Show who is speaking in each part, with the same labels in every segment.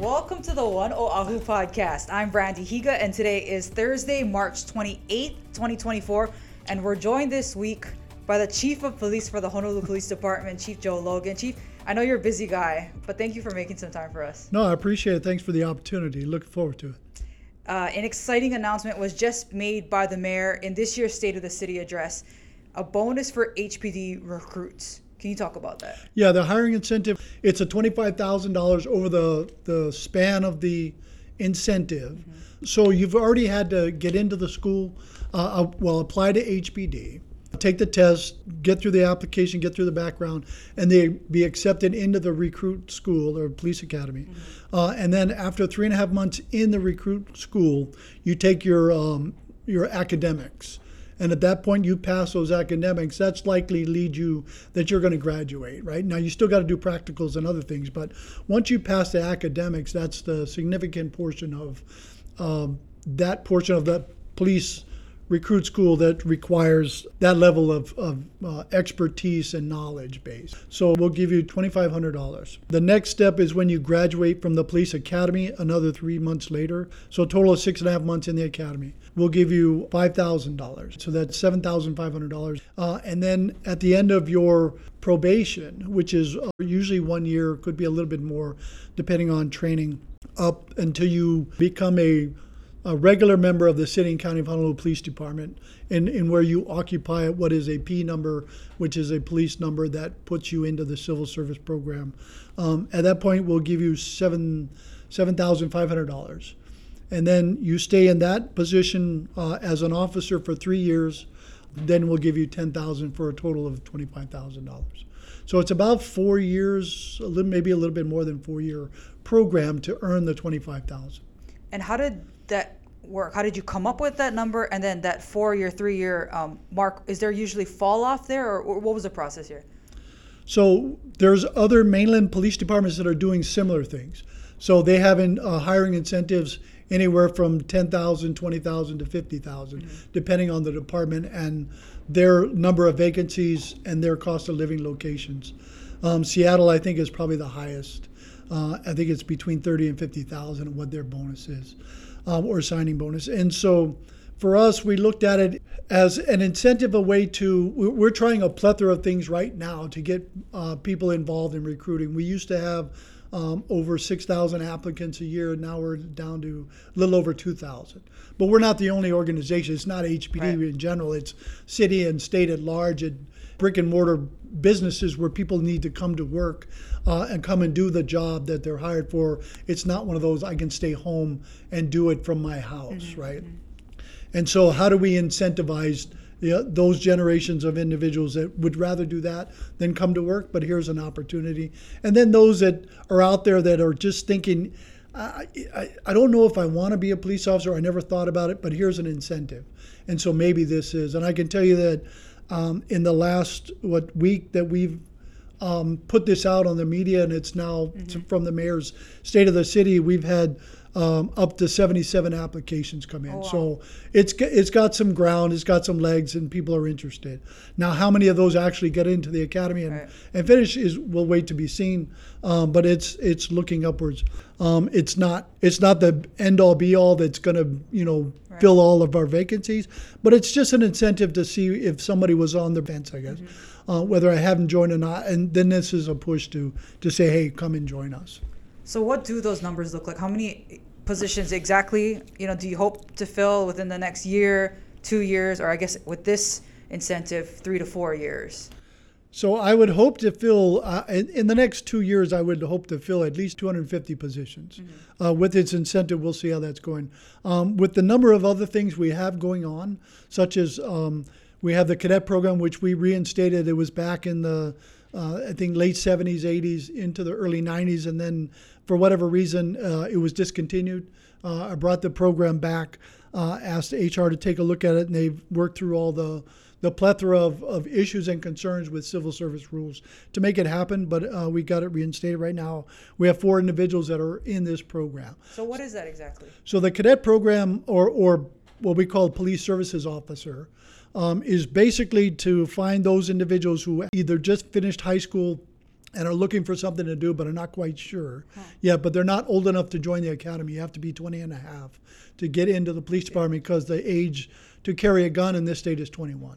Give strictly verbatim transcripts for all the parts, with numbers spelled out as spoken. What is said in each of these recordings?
Speaker 1: Welcome to the One Oahu podcast. I'm Brandy Higa, and today is Thursday, March twenty-eighth, twenty twenty-four, and we're joined this week by the Chief of Police for the Honolulu Police Department, Chief Joe Logan. Chief, I know you're a busy guy, but thank you for making some time for us.
Speaker 2: No, I appreciate it. Thanks for the opportunity. Looking forward to it.
Speaker 1: Uh, an exciting announcement was just made by the mayor in this year's State of the City address, a bonus for H P D recruits. Can you talk about that?
Speaker 2: Yeah, the hiring incentive, it's a twenty-five thousand dollars over the, the span of the incentive. Mm-hmm. So you've already had to get into the school, uh, well, apply to H P D, take the test, get through the application, get through the background, and they be accepted into the recruit school or police academy. Mm-hmm. Uh, and then after three and a half months in the recruit school, you take your um, your academics. And at that point, you pass those academics, that's likely lead you that you're going to graduate, right? Now, you still got to do practicals and other things, but once you pass the academics, that's the significant portion of um, that portion of the police recruit school that requires that level of, of uh, expertise and knowledge base. So we'll give you twenty-five hundred dollars. The next step is when you graduate from the police academy, another three months later. So a total of six and a half months in the academy. We'll give you five thousand dollars. So that's seven thousand five hundred dollars. Uh, and then at the end of your probation, which is uh, usually one year, could be a little bit more depending on training, up until you become a a regular member of the City and County of Honolulu Police Department, in, in where you occupy what is a P number, which is a police number that puts you into the civil service program. Um, at that point, we'll give you seven seven thousand five hundred dollars, and then you stay in that position uh, as an officer for three years. Then we'll give you ten thousand dollars for a total of twenty-five thousand dollars. So it's about four years, a little, maybe a little bit more than four-year program to earn the twenty-five thousand dollars.
Speaker 1: And how did that work? How did you come up with that number? And then that four-year, three-year um, mark, is there usually fall off there, or, or what was the process here?
Speaker 2: So there's other mainland police departments that are doing similar things. So they have in, uh, hiring incentives anywhere from ten thousand dollars, twenty thousand dollars to fifty thousand dollars, mm-hmm. depending on the department and their number of vacancies and their cost of living locations. Um, Seattle, I think, is probably the highest. Uh, I think it's between thirty and fifty thousand of what their bonus is. Um, or signing bonus. And so for us, we looked at it as an incentive, a way to, we're trying a plethora of things right now to get uh, people involved in recruiting. We used to have um, over six thousand applicants a year, and now we're down to a little over two thousand. But we're not the only organization. It's not H P D right. in general. It's city and state at large, and brick and mortar businesses where people need to come to work uh, and come and do the job that they're hired for. It's not one of those, I can stay home and do it from my house, mm-hmm. right? And so how do we incentivize the, those generations of individuals that would rather do that than come to work? But here's an opportunity. And then those that are out there that are just thinking, I, I, I don't know if I want to be a police officer. I never thought about it, but here's an incentive. And so maybe this is. And I can tell you that Um, in the last what week that we've um, put this out on the media, and it's now mm-hmm. from the mayor's State of the City, we've had um, up to seventy-seven applications come in. Oh, wow. So it's it's got some ground, it's got some legs, and people are interested. Now, how many of those actually get into the academy and, right. and finish is we'll wait to be seen. Um, but it's it's looking upwards. Um, it's not it's not the end all be all that's going to you know right. fill all of our vacancies, but it's just an incentive to see if somebody was on the fence, I guess, mm-hmm. uh, whether I haven't joined or not. And then this is a push to to say, hey, come and join us.
Speaker 1: So what do those numbers look like? How many positions exactly, you know, do you hope to fill within the next year, two years, or I guess with this incentive, three to four years?
Speaker 2: So I would hope to fill, uh, in, in the next two years, I would hope to fill at least two hundred fifty positions. Mm-hmm. Uh, with its incentive, we'll see how that's going. Um, with the number of other things we have going on, such as um, we have the cadet program, which we reinstated. It was back in the, uh, I think, late seventies, eighties, into the early nineties, and then for whatever reason, uh, it was discontinued. Uh, I brought the program back, uh, asked H R to take a look at it, and they've worked through all the the plethora of, of issues and concerns with civil service rules to make it happen, but uh, we got it reinstated right now. We have four individuals that are in this program.
Speaker 1: So what is that exactly?
Speaker 2: So the cadet program, or, or what we call police services officer, um, is basically to find those individuals who either just finished high school and are looking for something to do but are not quite sure huh. yet, but they're not old enough to join the academy. You have to be twenty and a half to get into the police department because the age to carry a gun in this state is twenty-one.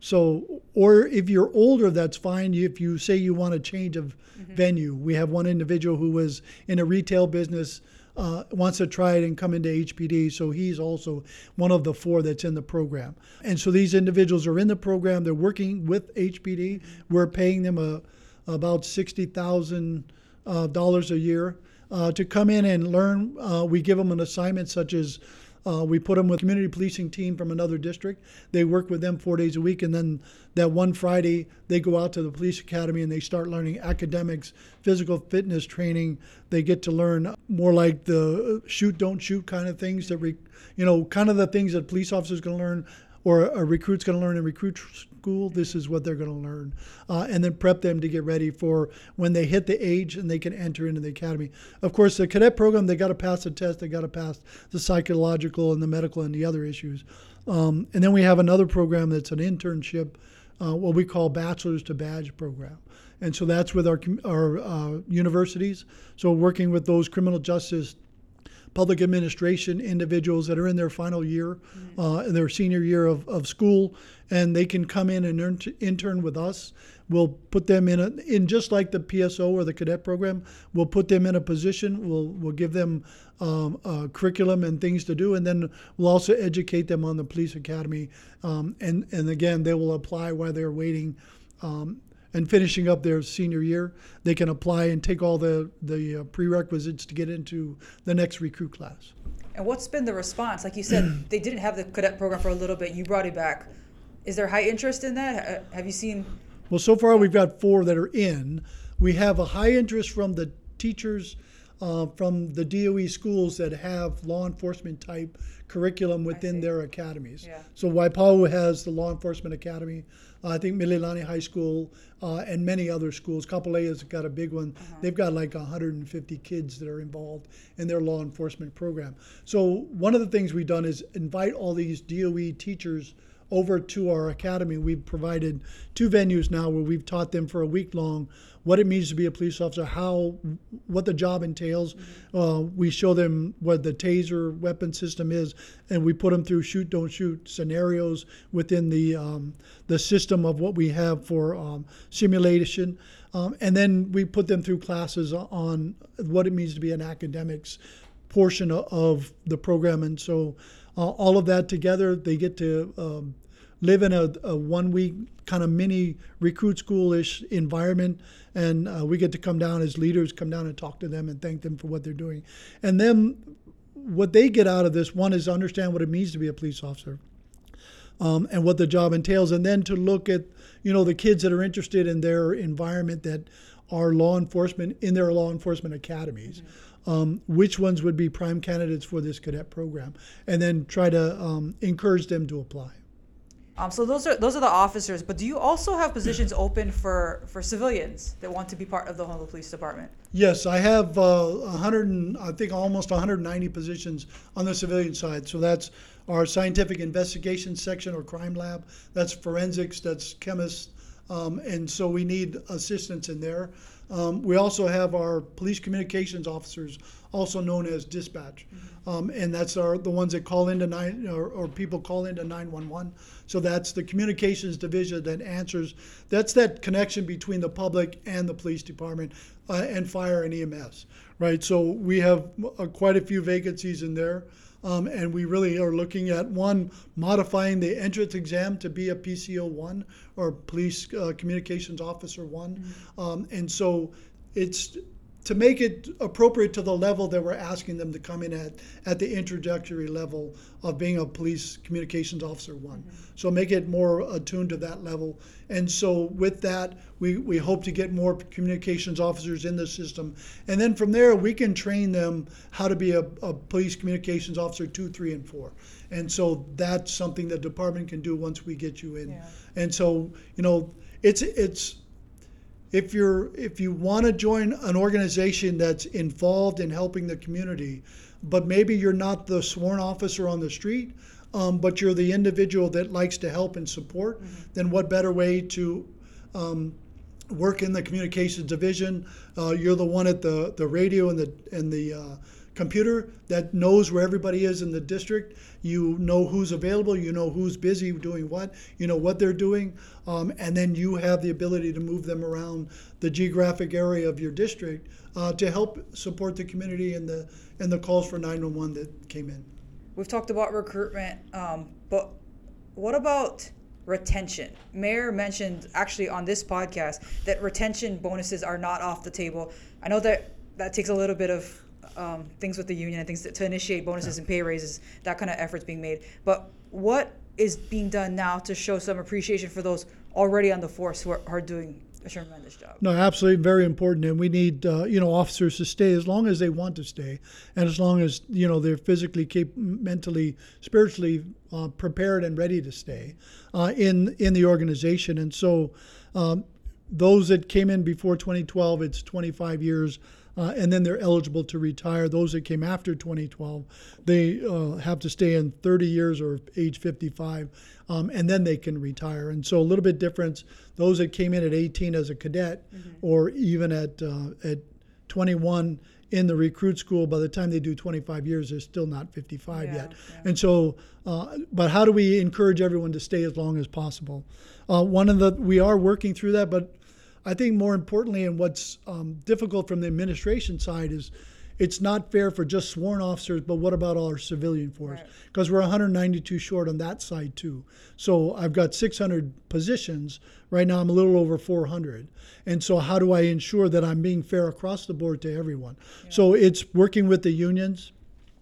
Speaker 2: So, or if you're older, that's fine. If you say you want a change of mm-hmm. venue, we have one individual who was in a retail business, uh, wants to try it and come into H P D. So he's also one of the four that's in the program. And so these individuals are in the program. They're working with H P D. Mm-hmm. We're paying them a about sixty thousand dollars uh, a year uh, to come in and learn. Uh, we give them an assignment such as uh, we put them with a community policing team from another district. They work with them four days a week, and then that one Friday they go out to the police academy and they start learning academics, physical fitness training. They get to learn more like the shoot, don't shoot kind of things that, re, you know, kind of the things that police officers going to learn or a recruit's going to learn in recruit school. This is what they're going to learn, uh, and then prep them to get ready for when they hit the age and they can enter into the academy. Of course, the cadet program, they got to pass the test, they got to pass the psychological and the medical and the other issues. Um, and then we have another program that's an internship, uh, what we call Bachelor's to Badge program. And so that's with our, our uh, universities. So working with those criminal justice public administration individuals that are in their final year, uh, in their senior year of, of school, and they can come in and earn, intern with us. We'll put them in a, in just like the P S O or the cadet program. We'll put them in a position. We'll we'll give them um, a curriculum and things to do, and then we'll also educate them on the police academy. Um, and and again, they will apply while they're waiting. Um, and finishing up their senior year, they can apply and take all the, the uh, prerequisites to get into the next recruit class.
Speaker 1: And what's been the response? Like you said, they didn't have the cadet program for a little bit. You brought it back. Is there high interest in that? Have you seen?
Speaker 2: Well, so far we've got four that are in. We have a high interest from the teachers uh, from the D O E schools that have law enforcement type curriculum within their academies. Yeah. So Waipahu has the law enforcement academy. Uh, I think Mililani High School uh, and many other schools. Kapoleia's got a big one. Uh-huh. They've got like one hundred fifty kids that are involved in their law enforcement program. So one of the things we've done is invite all these D O E teachers over to our academy. We've provided two venues now where we've taught them for a week long what it means to be a police officer, how, what the job entails. Mm-hmm. Uh, we show them what the taser weapon system is, and we put them through shoot, don't shoot scenarios within the um, the system of what we have for um, simulation. Um, and then we put them through classes on what it means to be an academics portion of the program. And so uh, all of that together, they get to um, live in a, a one-week kind of mini recruit school-ish environment, and uh, we get to come down as leaders, come down and talk to them and thank them for what they're doing. And then what they get out of this, one is to understand what it means to be a police officer um, and what the job entails, and then to look at, you know, the kids that are interested in their environment that are law enforcement, in their law enforcement academies. Mm-hmm. Um, which ones would be prime candidates for this cadet program, and then try to um, encourage them to apply.
Speaker 1: Um, so those are those are the officers, but do you also have positions open for, for civilians that want to be part of the Honolulu Police Department?
Speaker 2: Yes, I have uh, one hundred, and, I think almost one hundred ninety positions on the civilian side. So that's our scientific investigation section or crime lab. That's forensics, that's chemists, um, and so we need assistance in there. Um, we also have our police communications officers, also known as dispatch, mm-hmm. um, and that's our the ones that call into nine or, or people call into nine one one. So that's the communications division that answers. That's that connection between the public and the police department uh, and fire and E M S, right? So we have uh, quite a few vacancies in there. Um, and we really are looking at, one, modifying the entrance exam to be a P C O one or Police uh, Communications Officer one. Mm-hmm. Um, and so it's to make it appropriate to the level that we're asking them to come in at, at the introductory level of being a Police Communications Officer one. Mm-hmm. So make it more attuned to that level. And so with that, we, we hope to get more communications officers in the system. And then from there, we can train them how to be a, a Police Communications Officer two, three, and four. And so that's something the department can do once we get you in. Yeah. And so, you know, it's it's if you're if you want to join an organization that's involved in helping the community, but maybe you're not the sworn officer on the street, um, but you're the individual that likes to help and support, mm-hmm. then what better way to um, work in the communications division. Uh, you're the one at the, the radio and the and the uh, computer that knows where everybody is in the district. You know who's available, you know who's busy doing what, you know what they're doing, um, and then you have the ability to move them around the geographic area of your district uh, to help support the community and the and the calls for nine one one that came in.
Speaker 1: We've talked about recruitment, um, but what about retention? Mayor mentioned actually on this podcast that retention bonuses are not off the table. I know that that takes a little bit of um, things with the union and things to, to initiate bonuses and pay raises, that kind of efforts being made. But what is being done now to show some appreciation for those already on the force who are, are doing a tremendous job?
Speaker 2: No, absolutely, very important, and we need uh, you know officers to stay as long as they want to stay, and as long as you know they're physically, cap- mentally, spiritually uh, prepared and ready to stay uh, in in the organization. And so, um, those that came in before twenty twelve, it's twenty-five years. Uh, and then they're eligible to retire. Those that came after twenty twelve, they uh, have to stay in thirty years or age fifty-five, um, and then they can retire. And so a little bit difference. Those that came in at eighteen as a cadet, mm-hmm. or even at uh, at twenty-one in the recruit school, by the time they do twenty-five years, they're still not fifty-five
Speaker 1: yeah,
Speaker 2: yet.
Speaker 1: Yeah.
Speaker 2: And so, uh, but how do we encourage everyone to stay as long as possible? Uh, one of the we are working through that, but I think more importantly, and what's um, difficult from the administration side is it's not fair for just sworn officers, but what about all our civilian force? Because right. we're one hundred ninety-two short on that side too. So I've got six hundred positions. Right now I'm a little over four hundred. And so how do I ensure that I'm being fair across the board to everyone? Yeah. So it's working with the unions.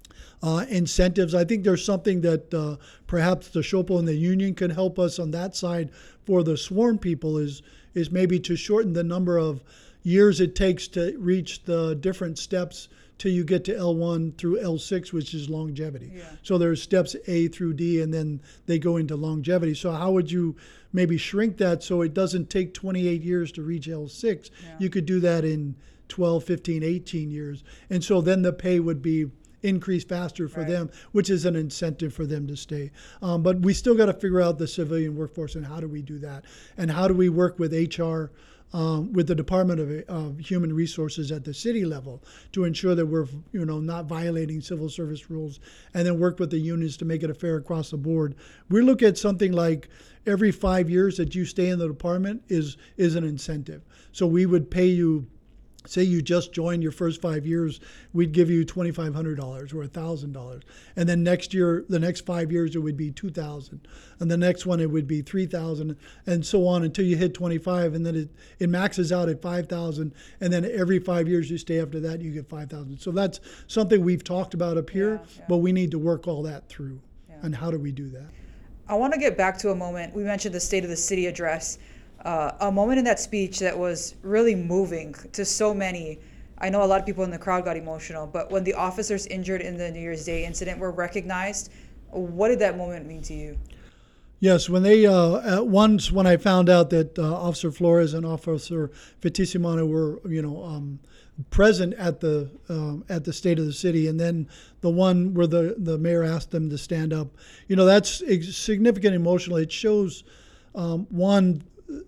Speaker 2: Uh, incentives. I think there's something that uh, perhaps the SHOPO and the union can help us on that side for the sworn people is is maybe to shorten the number of years it takes to reach the different steps till you get to L one through L six, which is longevity. Yeah. So there's steps A through D, and then they go into longevity. So how would you maybe shrink that so it doesn't take twenty-eight years to reach L six? Yeah. You could do that in twelve, fifteen, eighteen years. And so then the pay would be increase faster for right. them, which is an incentive for them to stay. Um, but we still got to figure out the civilian workforce and how do we do that, and how do we work with H R, um, with the Department of uh, Human Resources at the city level to ensure that we're you know not violating civil service rules, and then work with the unions to make it a fair across the board. We look at something like every five years that you stay in the department is is an incentive. So we would pay you. Say you just joined your first five years, we'd give you twenty-five hundred dollars or one thousand dollars. And then next year, the next five years, it would be two thousand dollars. And the next one, it would be three thousand dollars, and so on until you hit twenty-five. And then it, it maxes out at five thousand dollars. And then every five years you stay after that, you get five thousand dollars. So that's something we've talked about up here, yeah, yeah. but we need to work all that through. Yeah. And how do we do that?
Speaker 1: I want to get back to a moment. We mentioned the State of the City address. Uh, a moment in that speech that was really moving to so many. I know a lot of people in the crowd got emotional, but when the officers injured in the New Year's Day incident were recognized, what did that moment mean to you?
Speaker 2: Yes, when they uh, once when I found out that uh, Officer Flores and Officer Fitissimano were, you know, um, present at the um, at the State of the City, and then the one where the the mayor asked them to stand up, you know, that's significant emotionally. It shows um, one.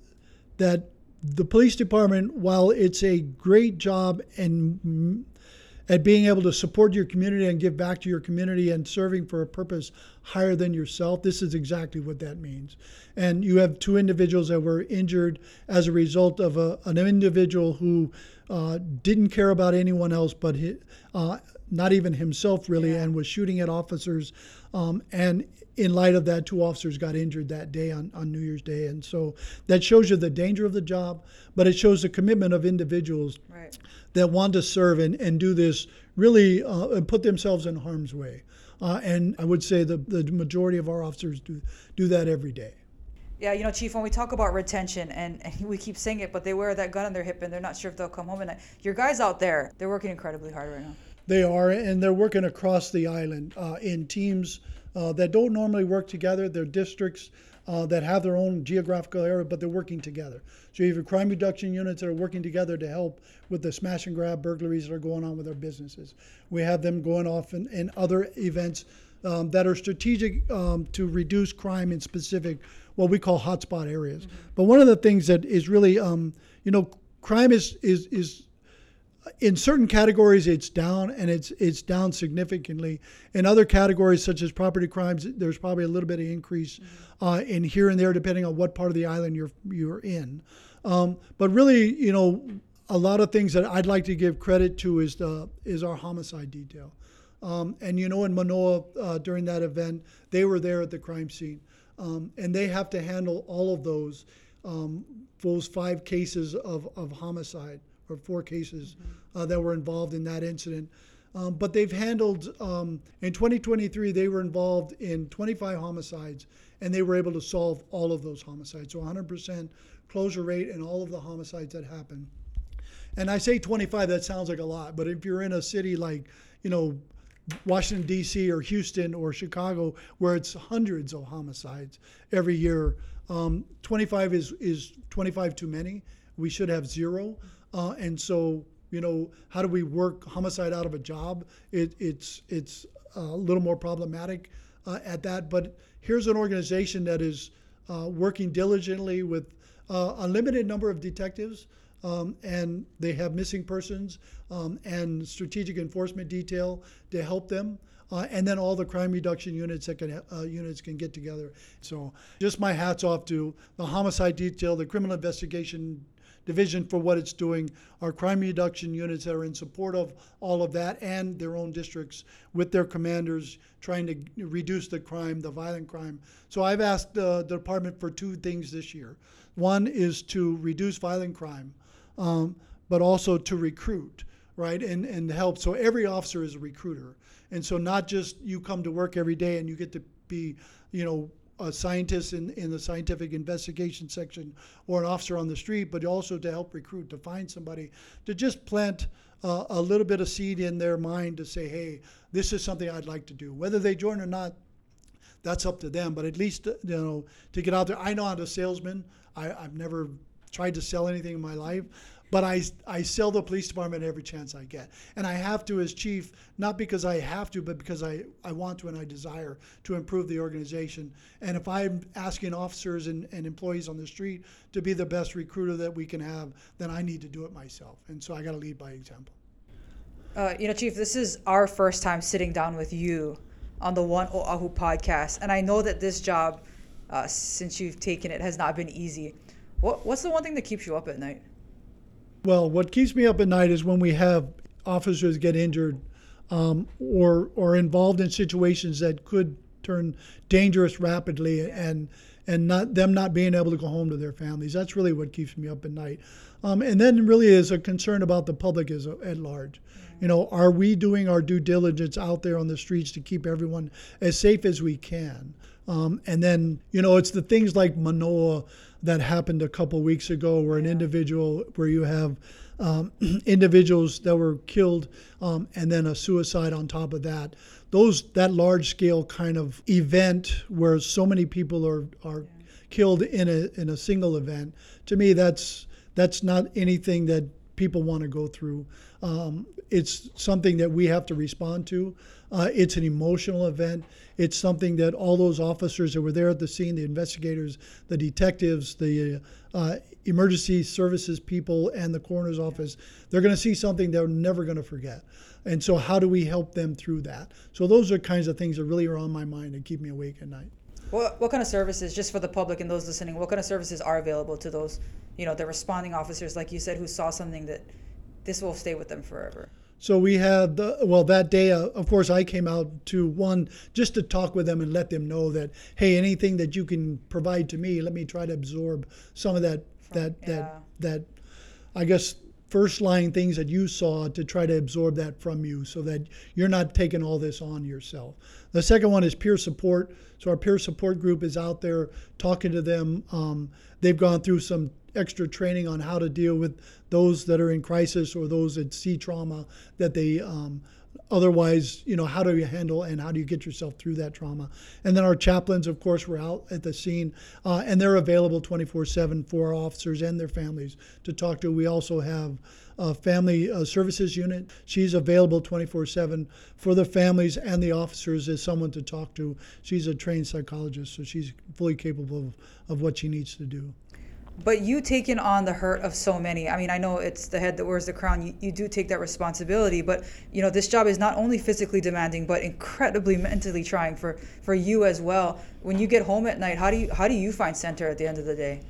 Speaker 2: that the police department, while it's a great job and at being able to support your community and give back to your community and serving for a purpose higher than yourself, this is exactly what that means. And you have two individuals that were injured as a result of a, an individual who uh, didn't care about anyone else but his, uh, not even himself really, yeah. and was shooting at officers. Um, and in light of that, two officers got injured that day on, on New Year's Day. And so that shows you the danger of the job, but it shows the commitment of individuals right. that want to serve and, and do this really uh, and put themselves in harm's way. Uh, and I would say the, the majority of our officers do do that every day.
Speaker 1: Yeah, you know, Chief, when we talk about retention, and, and we keep saying it, but they wear that gun on their hip and they're not sure if they'll come home. And your guys out there, they're working incredibly hard right now.
Speaker 2: They are, and they're working across the island uh, in teams uh, that don't normally work together. They're districts uh, that have their own geographical area, but they're working together. So you have crime reduction units that are working together to help with the smash and grab burglaries that are going on with our businesses. We have them going off in, in other events um, that are strategic um, to reduce crime in specific, what we call hotspot areas. Mm-hmm. But one of the things that is really, um, you know, crime is is is in certain categories it's down, and it's it's down significantly. In other categories, such as property crimes, there's probably a little bit of increase mm-hmm. uh, in here and there, depending on what part of the island you're you're in. Um, but really, you know, a lot of things that I'd like to give credit to is the is our homicide detail. Um, and you know, in Manoa uh, during that event, they were there at the crime scene, um, and they have to handle all of those um, those five cases of of homicide. Or four cases uh, that were involved in that incident. Um, but they've handled, um, in twenty twenty-three, they were involved in twenty-five homicides, and they were able to solve all of those homicides. So one hundred percent closure rate in all of the homicides that happened. And I say twenty-five, that sounds like a lot, but if you're in a city like, you know, Washington, D C or Houston or Chicago, where it's hundreds of homicides every year, um, twenty-five is, is twenty-five too many. We should have zero. Uh, and so, you know, how do we work homicide out of a job? It, it's it's a little more problematic uh, at that. But here's an organization that is uh, working diligently with uh, a limited number of detectives, um, and they have missing persons um, and strategic enforcement detail to help them. Uh, and then all the crime reduction units that can uh, units can get together. So just my hats off to the homicide detail, the criminal investigation division for what it's doing, our crime reduction units that are in support of all of that, and their own districts with their commanders trying to reduce the crime, the violent crime. So I've asked uh, the department for two things this year. One is to reduce violent crime, um, but also to recruit, right, and, and help. So every officer is a recruiter. And so not just you come to work every day and you get to be, you know, a scientist in, in the scientific investigation section or an officer on the street, but also to help recruit, to find somebody, to just plant uh, a little bit of seed in their mind to say, hey, this is something I'd like to do. Whether they join or not, that's up to them, but at least, you know, to get out there. I know I'm a salesman. I, I've never tried to sell anything in my life, but I, I sell the police department every chance I get. And I have to as chief, not because I have to, but because I, I want to and I desire to improve the organization. And if I'm asking officers and, and employees on the street to be the best recruiter that we can have, then I need to do it myself. And so I got to lead by example.
Speaker 1: Uh, you know, Chief, this is our first time sitting down with you on the One Oahu podcast. And I know that this job, uh, since you've taken it, has not been easy. What, what's the one thing that keeps you up at night?
Speaker 2: Well, what keeps me up at night is when we have officers get injured um, or or involved in situations that could turn dangerous rapidly, and and not them not being able to go home to their families. That's really what keeps me up at night. Um, and then really is a concern about the public as a, at large. You know, are we doing our due diligence out there on the streets to keep everyone as safe as we can? Um, and then, you know, it's the things like Manoa that happened a couple weeks ago, where an individual, where you have um, individuals that were killed, um, and then a suicide on top of that. Those that large scale kind of event where so many people are are yeah. killed in a in a single event. To me, that's that's not anything that people want to go through. Um, it's something that we have to respond to. Uh, it's an emotional event. It's something that all those officers that were there at the scene, the investigators, the detectives, the uh, emergency services people, and the coroner's office, they're going to see something they're never going to forget. And so how do we help them through that? So those are kinds of things that really are on my mind and keep me awake at night.
Speaker 1: What, what kind of services, just for the public and those listening, what kind of services are available to those, you know, the responding officers, like you said, who saw something that this will stay with them forever?
Speaker 2: So we had, the, well, that day, uh, of course, I came out to one, just to talk with them and let them know that, hey, anything that you can provide to me, let me try to absorb some of that, that,
Speaker 1: yeah.
Speaker 2: that, that, I guess, first line things that you saw, to try to absorb that from you so that you're not taking all this on yourself. The second one is peer support. So our peer support group is out there talking to them. Um, they've gone through some extra training on how to deal with those that are in crisis or those that see trauma that they um, otherwise, you know, how do you handle and how do you get yourself through that trauma? And then our chaplains, of course, were out at the scene, uh, and they're available twenty-four seven for our officers and their families to talk to. We also have a family uh, services unit. She's available twenty-four seven for the families and the officers as someone to talk to. She's a trained psychologist, so she's fully capable of, of what she needs to do.
Speaker 1: But you taking on the hurt of so many. I mean, I know it's the head that wears the crown. You, you do take that responsibility, but you know, this job is not only physically demanding, but incredibly mentally trying for, for you as well. When you get home at night, how do you how do you find center at the end of the day?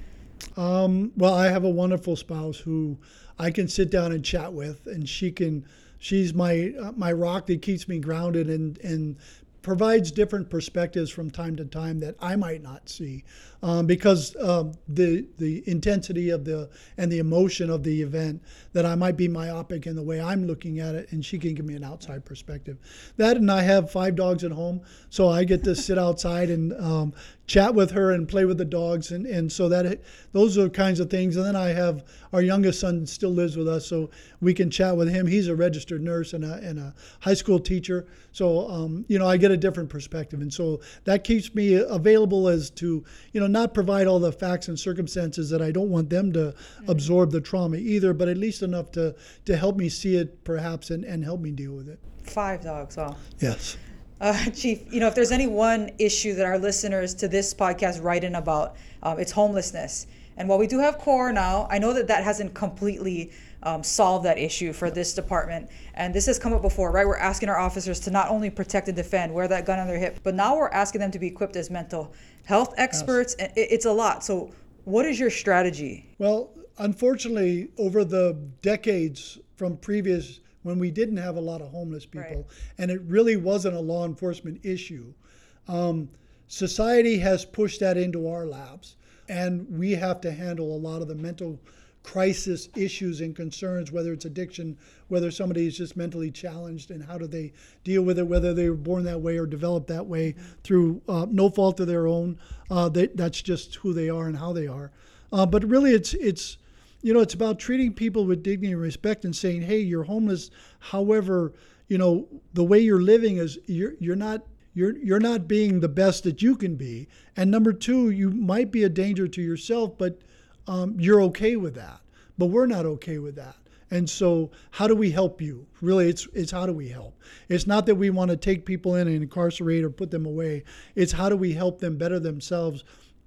Speaker 2: Um, well, I have a wonderful spouse who I can sit down and chat with, and she can. She's my uh, my rock that keeps me grounded and and provides different perspectives from time to time that I might not see, um, because um, the the intensity of the and the emotion of the event, that I might be myopic in the way I'm looking at it, and she can give me an outside perspective. That, and I have five dogs at home, so I get to sit outside and um, chat with her and play with the dogs, and, and so that those are kinds of things. And then I have our youngest son still lives with us, so we can chat with him. He's a registered nurse and a, and a high school teacher, so um, you know, I get a different perspective, and so that keeps me available as to, you know, not provide all the facts and circumstances that I don't want them to mm-hmm. absorb the trauma either, but at least enough to to help me see it perhaps and, and help me deal with it.
Speaker 1: Five dogs, wow.
Speaker 2: Yes.
Speaker 1: Uh, Chief, you know, if there's any one issue that our listeners to this podcast write in about, um, it's homelessness. And while we do have CORE now, I know that that hasn't completely um, solved that issue for this department. And this has come up before, right? We're asking our officers to not only protect and defend, wear that gun on their hip, but now we're asking them to be equipped as mental health experts. Yes. And it, it's a lot. So what is your strategy?
Speaker 2: Well, unfortunately, over the decades from previous, when we didn't have a lot of homeless people, right, and it really wasn't a law enforcement issue, um, society has pushed that into our laps, and we have to handle a lot of the mental crisis issues and concerns, whether it's addiction, whether somebody is just mentally challenged, and how do they deal with it, whether they were born that way or developed that way through uh, no fault of their own. Uh, they, that's just who they are and how they are. Uh, but really, it's it's you know, it's about treating people with dignity and respect and saying, hey, you're homeless. However, you know, the way you're living is you're you're not you're you're not being the best that you can be. And number two, you might be a danger to yourself, but um, you're okay with that. But we're not okay with that. And so how do we help you? Really, it's it's how do we help? It's not that we want to take people in and incarcerate or put them away. It's how do we help them better themselves,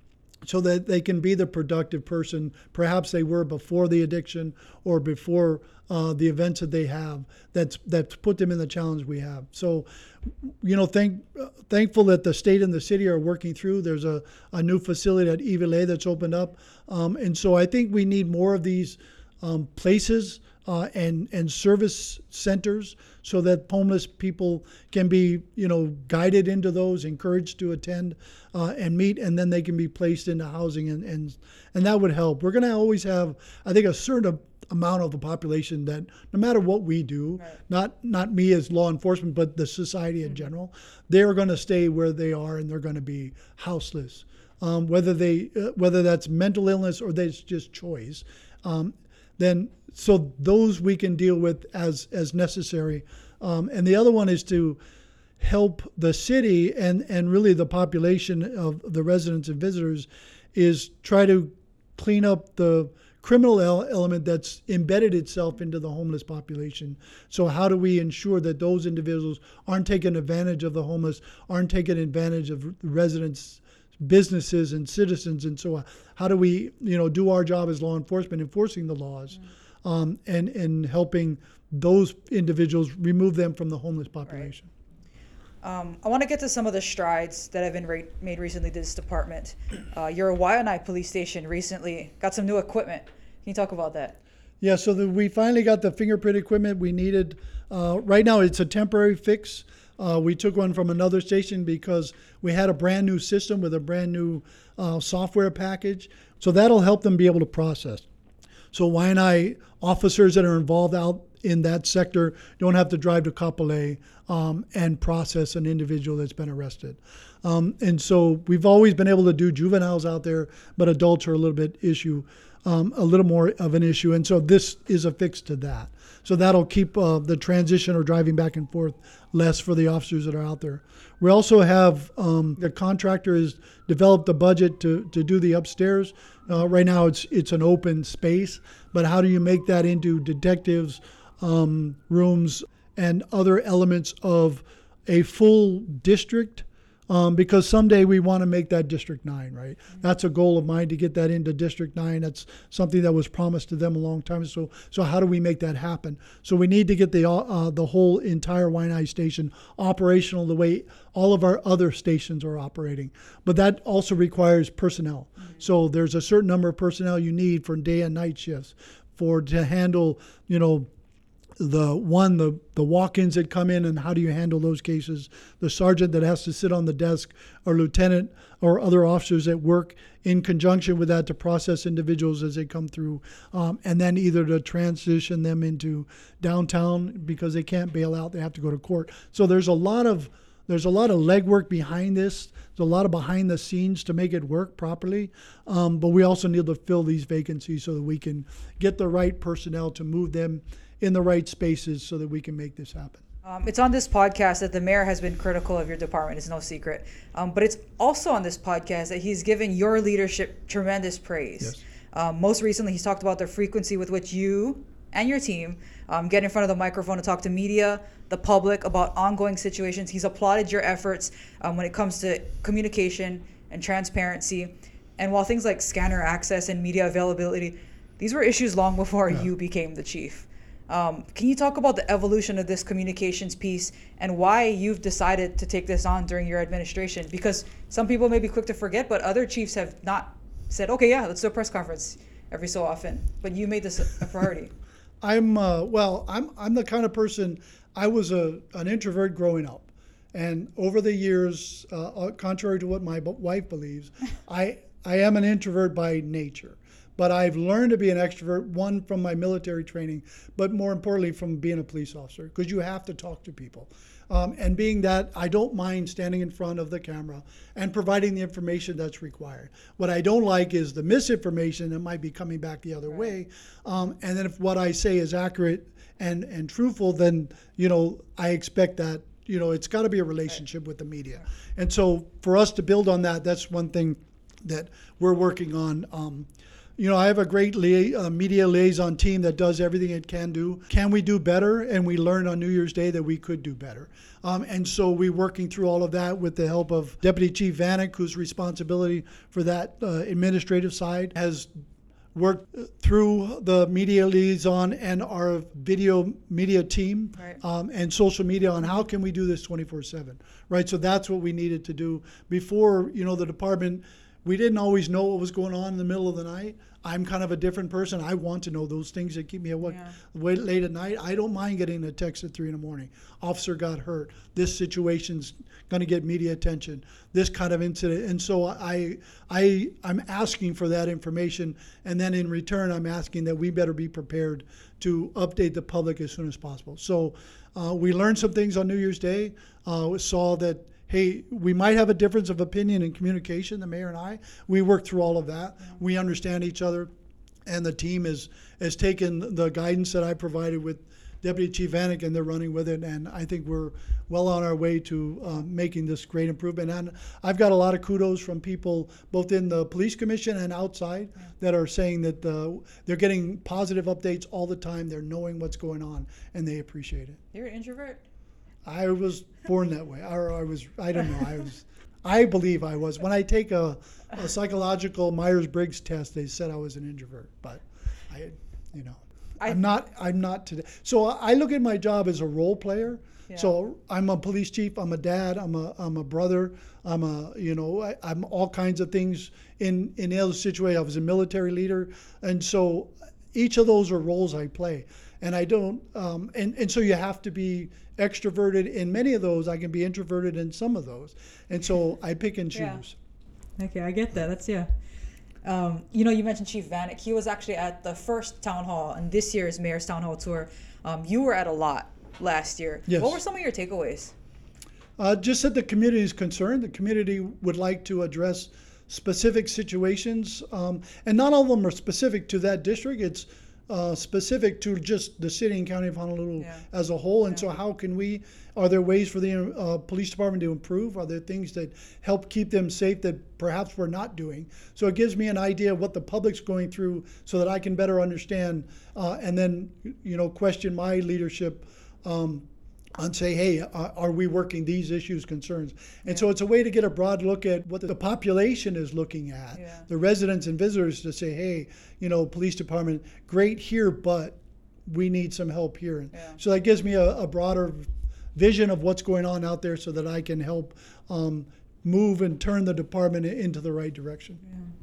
Speaker 2: so that they can be the productive person perhaps they were before the addiction or before uh, the events that they have that's that's put them in the challenge we have. So, you know, thank uh, thankful that the state and the city are working through. There's a, a new facility at Iwilei that's opened up. Um, and so I think we need more of these um, places uh, and, and service centers, so that homeless people can be, you know, guided into those, encouraged to attend uh, and meet, and then they can be placed into housing, and, and, and that would help. We're going to always have, I think, a certain amount of the population that no matter what we do, right, not not me as law enforcement, but the society in mm-hmm. general, they're going to stay where they are, and they're going to be houseless. Um, whether they uh, whether that's mental illness or that's just choice, um, then so those we can deal with as as necessary. Um, and the other one is to help the city and, and really the population of the residents and visitors, is try to clean up the criminal element that's embedded itself into the homeless population. So how do we ensure that those individuals aren't taking advantage of the homeless, aren't taking advantage of residents, businesses, and citizens? And so how do we, you know, do our job as law enforcement, enforcing the laws, mm-hmm. um, and, and helping those individuals, remove them from the homeless population.
Speaker 1: Right. Um, I want to get to some of the strides that have been re- made recently to this department. Uh, your Waianae police station recently got some new equipment. Can you talk about that?
Speaker 2: Yeah, so the, we finally got the fingerprint equipment we needed. Uh, right now it's a temporary fix. Uh, we took one from another station because we had a brand new system with a brand new uh, software package. So that'll help them be able to process. So Waianae officers that are involved out in that sector don't have to drive to Kapolei um, and process an individual that's been arrested. Um, and so we've always been able to do juveniles out there, but adults are a little bit issue. um, a little more of an issue. And so this is a fix to that. So that'll keep uh, the transition or driving back and forth less for the officers that are out there. We also have um, the contractor has developed a budget to, to do the upstairs. Uh, right now it's it's an open space, but how do you make that into detectives' um, rooms and other elements of a full district? Um, because someday we want to make that District nine, right? Mm-hmm. That's a goal of mine, to get that into District nine. That's something that was promised to them a long time. So, so how do we make that happen? So we need to get the uh, the whole entire Waianae station operational the way all of our other stations are operating. But that also requires personnel. Mm-hmm. So there's a certain number of personnel you need for day and night shifts for to handle, you know, the one, the, the walk-ins that come in, and how do you handle those cases, the sergeant that has to sit on the desk, or lieutenant or other officers that work in conjunction with that to process individuals as they come through, um, and then either to transition them into downtown because they can't bail out, they have to go to court. So there's a lot of there's a lot of legwork behind this. There's a lot of behind the scenes to make it work properly, um, but we also need to fill these vacancies so that we can get the right personnel to move them in the right spaces so that we can make this happen.
Speaker 1: Um, it's on this podcast that the mayor has been critical of your department. It's no secret. Um, but it's also on this podcast that he's given your leadership tremendous praise.
Speaker 2: Yes.
Speaker 1: Um, most recently, he's talked about the frequency with which you and your team um, get in front of the microphone to talk to media, the public, about ongoing situations. He's applauded your efforts um, when it comes to communication and transparency. And while things like scanner access and media availability, these were issues long before yeah. you became the chief. Um, can you talk about the evolution of this communications piece and why you've decided to take this on during your administration? Because some people may be quick to forget, but other chiefs have not said, okay, yeah, let's do a press conference every so often. But you made this a priority.
Speaker 2: I'm, uh, well, I'm I'm the kind of person, I was a an introvert growing up. And over the years, uh, contrary to what my wife believes, I I am an introvert by nature. But I've learned to be an extrovert, one, from my military training, but more importantly from being a police officer, because you have to talk to people. Um, and being that, I don't mind standing in front of the camera and providing the information that's required. What I don't like is the misinformation that might be coming back the other right. way. Um, and then if what I say is accurate and, and truthful, then, you know, I expect that, you know, it's got to be a relationship right. with the media. And so for us to build on that, that's one thing that we're working on. Um, You know, I have a great lia- uh, media liaison team that does everything it can do. Can we do better? And we learned on New Year's Day that we could do better. Um, and so we're working through all of that with the help of Deputy Chief Vanek, whose responsibility for that uh, administrative side has worked through the media liaison and our video media team right. um, and social media on how can we do this twenty-four seven, right? So that's what we needed to do. Before, you know, the department, we didn't always know what was going on in the middle of the night. I'm kind of a different person. I want to know those things that keep me awake yeah. late at night. I don't mind getting a text at three in the morning. Officer got hurt. This situation's going to get media attention. This kind of incident. And so I, I, I'm asking for that information. And then in return, I'm asking that we better be prepared to update the public as soon as possible. So uh, we learned some things on New Year's Day. Uh, we saw that, hey, we might have a difference of opinion in communication, the mayor and I. We worked through all of that. Yeah. We understand each other, and the team is, has taken the guidance that I provided with Deputy Chief Vanek, and they're running with it. And I think we're well on our way to uh, making this great improvement. And I've got a lot of kudos from people both in the police commission and outside yeah. that are saying that uh, they're getting positive updates all the time. They're knowing what's going on, and they appreciate it.
Speaker 1: You're an introvert?
Speaker 2: I was born that way. Or I was, I don't know. I was, I believe I was. When I take a, a psychological Myers-Briggs test, they said I was an introvert, but I, you know, I, I'm not, I'm not today. So I look at my job as a role player. Yeah. So I'm a police chief, I'm a dad, I'm a, I'm a brother, I'm a, you know, I, I'm all kinds of things in, in other situations. I was a military leader. And so each of those are roles I play. And I don't, um, and, and so you have to be extroverted in many of those. I can be introverted in some of those. And so I pick and choose.
Speaker 1: Yeah. Okay, I get that. That's, yeah. Um, you know, you mentioned Chief Vanek. He was actually at the first town hall and this year's Mayor's Town Hall Tour. Um, you were at a lot last year.
Speaker 2: Yes.
Speaker 1: What were some of your takeaways?
Speaker 2: Uh, just that the community is concerned. The community would like to address specific situations, um, and not all of them are specific to that district. It's uh, specific to just the city and county of Honolulu
Speaker 1: Yeah.
Speaker 2: as a whole. And
Speaker 1: Yeah.
Speaker 2: so, how can we? Are there ways for the uh, police department to improve? Are there things that help keep them safe that perhaps we're not doing? So it gives me an idea of what the public's going through, so that I can better understand, uh, and then you know question my leadership. Um, and say, hey, uh, are we working these issues, concerns? And
Speaker 1: Yeah.
Speaker 2: so it's a way to get a broad look at what the population is looking at,
Speaker 1: Yeah.
Speaker 2: the residents and visitors, to say, hey, you know, police department, great here, but we need some help here.
Speaker 1: Yeah.
Speaker 2: So that gives me a, a broader vision of what's going on out there, so that I can help um, move and turn the department into the right direction.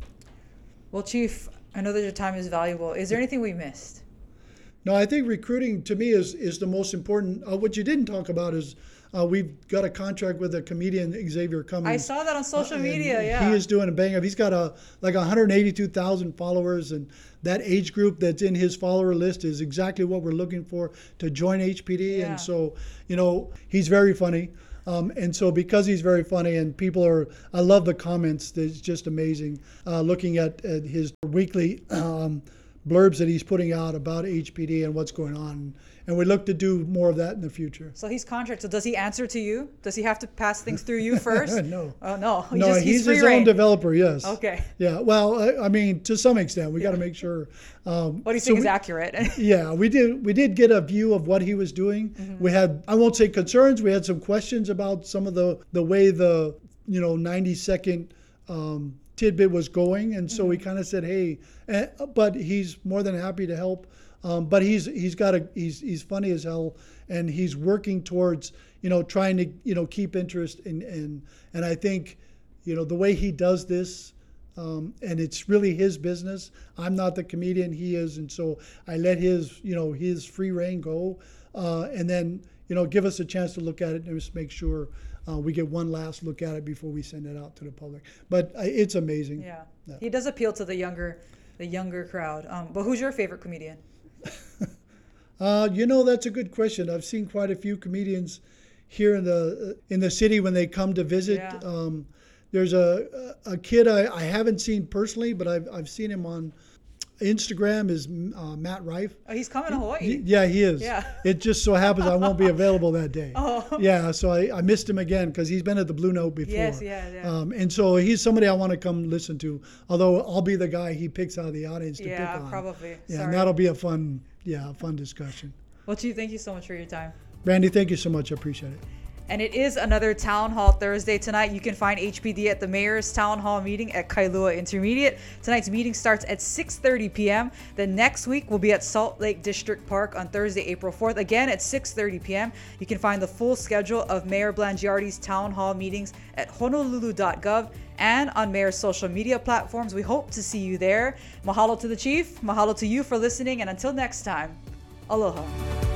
Speaker 1: Well, Chief, I know that your time is valuable. Is there anything we missed?
Speaker 2: No, I think recruiting to me is is the most important. Uh, what you didn't talk about is uh, we've got a contract with a comedian, Xavier Cummings.
Speaker 1: I saw that on social
Speaker 2: Uh, and
Speaker 1: media. Yeah.
Speaker 2: He is doing a bang up. He's got a like one hundred eighty-two thousand followers, and that age group that's in his follower list is exactly what we're looking for to join H P D.
Speaker 1: Yeah.
Speaker 2: And so, you know, he's very funny. Um, and so because he's very funny, and people are, I love the comments. It's just amazing. Uh, looking at, at his weekly um, blurbs that he's putting out about H P D and what's going on. And we look to do more of that in the future.
Speaker 1: So he's contract. So does he answer to you? Does he have to pass things through you first?
Speaker 2: No.
Speaker 1: Oh no. He
Speaker 2: No,
Speaker 1: just,
Speaker 2: he's,
Speaker 1: free
Speaker 2: his
Speaker 1: reign.
Speaker 2: own developer, yes.
Speaker 1: Okay.
Speaker 2: Yeah, well, I, I mean, to some extent, we got to make sure. Um,
Speaker 1: What do you
Speaker 2: so
Speaker 1: think is
Speaker 2: we-
Speaker 1: accurate?
Speaker 2: Yeah, we did. We did get a view of what he was doing.
Speaker 1: Mm-hmm.
Speaker 2: We had, I won't say concerns. We had some questions about some of the the way the you know ninety second um, tidbit was going, and so we kind of said, hey, eh, but he's more than happy to help. Um, but he's he's got a he's he's funny as hell, and he's working towards you know trying to you know keep interest in and and I think you know the way he does this. Um, and it's really his business. I'm not the comedian, he is, and so I let his, you know, his free reign go, uh, and then, you know, give us a chance to look at it and just make sure uh, we get one last look at it before we send it out to the public. But uh, it's amazing.
Speaker 1: Yeah.
Speaker 2: Yeah.
Speaker 1: He does appeal to the younger, the younger crowd. Um, but who's your favorite comedian?
Speaker 2: Uh, you know, that's a good question. I've seen quite a few comedians here in the in the city when they come to visit.
Speaker 1: Yeah.
Speaker 2: Um, there's a a kid I, I haven't seen personally, but I've I've seen him on Instagram. Is uh, Matt Rife.
Speaker 1: Oh, he's coming to Hawaii.
Speaker 2: He- yeah, he is.
Speaker 1: Yeah.
Speaker 2: It just so happens I won't be available that day.
Speaker 1: Oh.
Speaker 2: Yeah, so I, I missed him again because he's been at the Blue Note before.
Speaker 1: Yes, yeah, yeah.
Speaker 2: Um, and so he's somebody I want to come listen to. Although I'll be the guy he picks out of the audience to
Speaker 1: Yeah,
Speaker 2: pick on.
Speaker 1: probably.
Speaker 2: Yeah,
Speaker 1: Sorry.
Speaker 2: and that'll be a fun, yeah, a fun discussion.
Speaker 1: Well, Chief, thank you so much for your time.
Speaker 2: Randy, thank you so much. I appreciate it.
Speaker 1: And it is another Town Hall Thursday tonight. You can find H P D at the Mayor's Town Hall meeting at Kailua Intermediate. Tonight's meeting starts at six thirty p.m. Then next week we'll be at Salt Lake District Park on Thursday, April fourth, again at six thirty p.m. You can find the full schedule of Mayor Blangiardi's Town Hall meetings at honolulu dot gov and on Mayor's social media platforms. We hope to see you there. Mahalo to the Chief. Mahalo to you for listening. And until next time, aloha.